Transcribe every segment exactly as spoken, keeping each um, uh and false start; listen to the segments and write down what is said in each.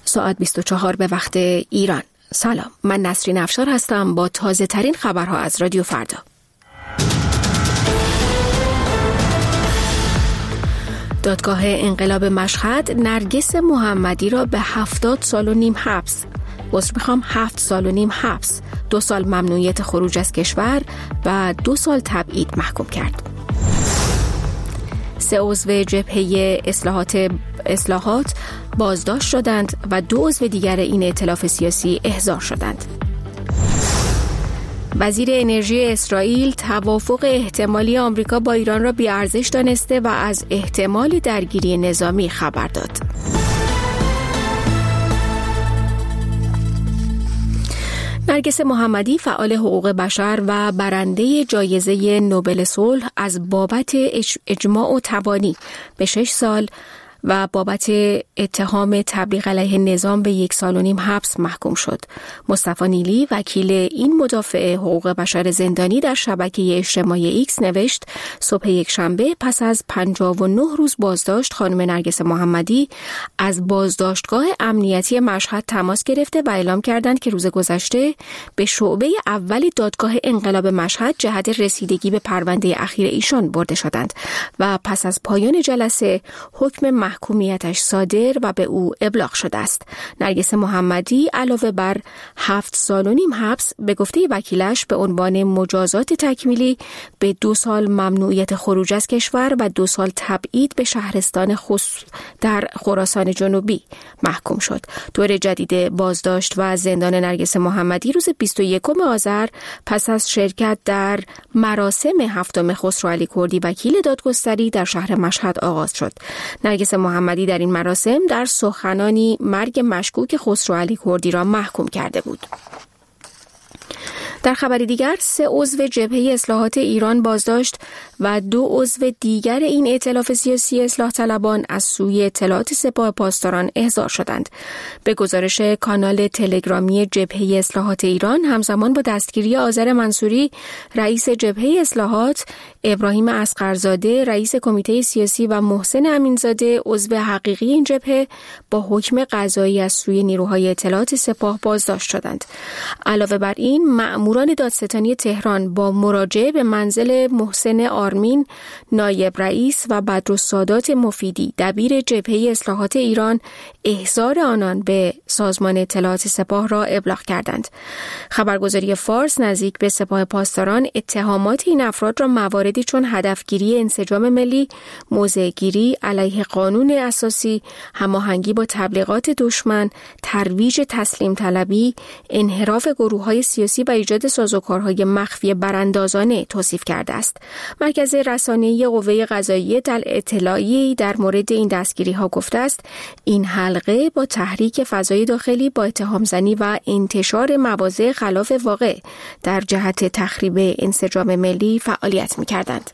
ساعت بیست و چهار به وقت ایران. سلام، من نسرین افشار هستم با تازه ترین خبرها از رادیو فردا. دادگاه انقلاب مشهد نرگس محمدی را به هفتاد سال و نیم حبس واسه میخوام هفت سال و نیم حبس، دو سال ممنوعیت خروج از کشور و دو سال تبعید محکوم کرد. سه عضو جبهه اصلاحات اصلاحات بازداشت شدند و دو عضو دیگر این ائتلاف سیاسی احضار شدند. وزیر انرژی اسرائیل توافق احتمالی آمریکا با ایران را بی‌ارزش دانسته و از احتمال درگیری نظامی خبر داد. نرگس محمدی فعال حقوق بشر و برنده جایزه نوبل صلح از بابت اجماع و تبانی به شش سال و بابت اتهام تبلیغ علیه نظام به یک سال و نیم حبس محکوم شد. مصطفی نیلی وکیل این مدافع حقوق بشر زندانی در شبکه اجتماعی ایکس نوشت صبح یک شنبه پس از پنجاه و نه روز بازداشت خانم نرگس محمدی از بازداشتگاه امنیتی مشهد تماس گرفته و اعلام کردند که روز گذشته به شعبه اول دادگاه انقلاب مشهد جهت رسیدگی به پرونده اخیر ایشان برده شدند و پس از پایان جلسه حکم محکومیتش صادر و به او ابلاغ شده است. نرگس محمدی علاوه بر هفت سال و نیم حبس به گفته وکیلش به عنوان مجازات تکمیلی به دو سال ممنوعیت خروج از کشور و دو سال تبعید به شهرستان خصوص در خراسان جنوبی محکوم شد. دور جدید بازداشت و زندان نرگس محمدی روز بیست و یکم آذر پس از شرکت در مراسم هفتم خسروعلی کردی وکیل دادگستری در شهر مشهد آغاز شد. نرگس محمدی در این مراسم در سخنانی مرگ مشکوک خسروعلی کردی را محکوم کرده بود. در خبری دیگر سه عضو جبهه اصلاحات ایران بازداشت و دو عضو دیگر این ائتلاف سیاسی اصلاح طلبان از سوی اطلاعات سپاه پاسداران احضار شدند. به گزارش کانال تلگرامی جبهه اصلاحات ایران همزمان با دستگیری آذر منصوری رئیس جبهه اصلاحات، ابراهیم اصغرزاده رئیس کمیته سیاسی و محسن امینزاده عضو حقیقی این جبهه با حکم قضایی از سوی نیروهای اطلاعات سپاه بازداشت شدند. علاوه بر این مأموران دادستانی تهران با مراجعه به منزل محسن آرمین نایب رئیس و بدرالسادات مفیدی دبیر جبهه اصلاحات ایران احضار آنان به سازمان اطلاعات سپاه را ابلاغ کردند. خبرگزاری فارس نزدیک به سپاه پاسداران اتهامات این افراد را مواردی چون هدفگیری انسجام ملی، موضع‌گیری علیه قانون اساسی، هماهنگی با تبلیغات دشمن، ترویج تسلیم طلبی، انحراف گروه‌های سیاسی و ایجاد سازوکارهای مخفی براندازانه توصیف کرده است. مرکز رسانه‌ای قوه قضاییه در اطلاعیه‌ای در مورد این دستگیری‌ها گفته است این حلقه با تحریک فضای داخلی با اتهام زنی و انتشار مواضع خلاف واقع در جهت تخریب انسجام ملی فعالیت می‌کردند.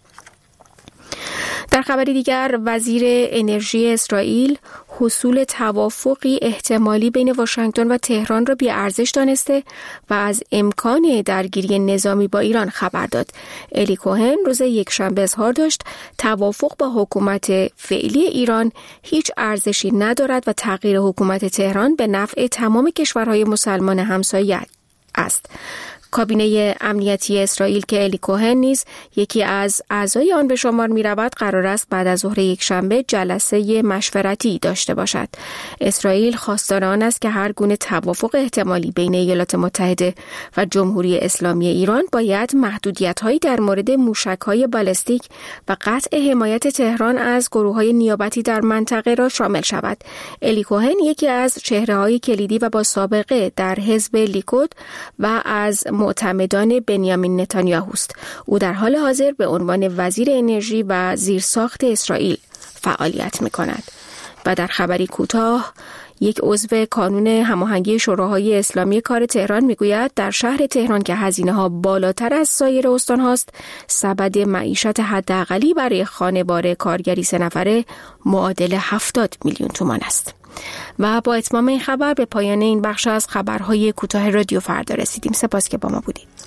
در خبری دیگر وزیر انرژی اسرائیل حصول توافقی احتمالی بین واشنگتن و تهران را بی‌ارزش دانسته و از امکان درگیری نظامی با ایران خبر داد. الی کوهن روز یکشنبه اظهار داشت توافق با حکومت فعلی ایران هیچ ارزشی ندارد و تغییر حکومت تهران به نفع تمام کشورهای مسلمان همسایه است. کابینه امنیتی اسرائیل که الی کوهن نیز یکی از اعضای آن به شمار می رود قرار است بعد از ظهر یک شنبه جلسه مشورتی داشته باشد. اسرائیل خواستار آن است که هر گونه توافق احتمالی بین ایالات متحده و جمهوری اسلامی ایران باید محدودیت‌هایی در مورد موشک‌های بالستیک و قطع حمایت تهران از گروه‌های نیابتی در منطقه را شامل شود. الی کوهن یکی از چهره‌های کلیدی و با سابقه در حزب لیکود و از معتمدان بنیامین نتانیاهو است. او در حال حاضر به عنوان وزیر انرژی و زیرساخت اسرائیل فعالیت می‌کند. و در خبری کوتاه یک عضو کانون هماهنگی شوراهای اسلامی کار تهران میگوید در شهر تهران که هزینه‌ها بالاتر از سایر استان‌هاست، سبد معیشت حداقلی برای خانوار کارگری سه نفره معادل هفتاد میلیون تومان است. و با اتمام این خبر به پایان این بخش از خبرهای کوتاه رادیو فردا رسیدیم. سپاس که با ما بودید.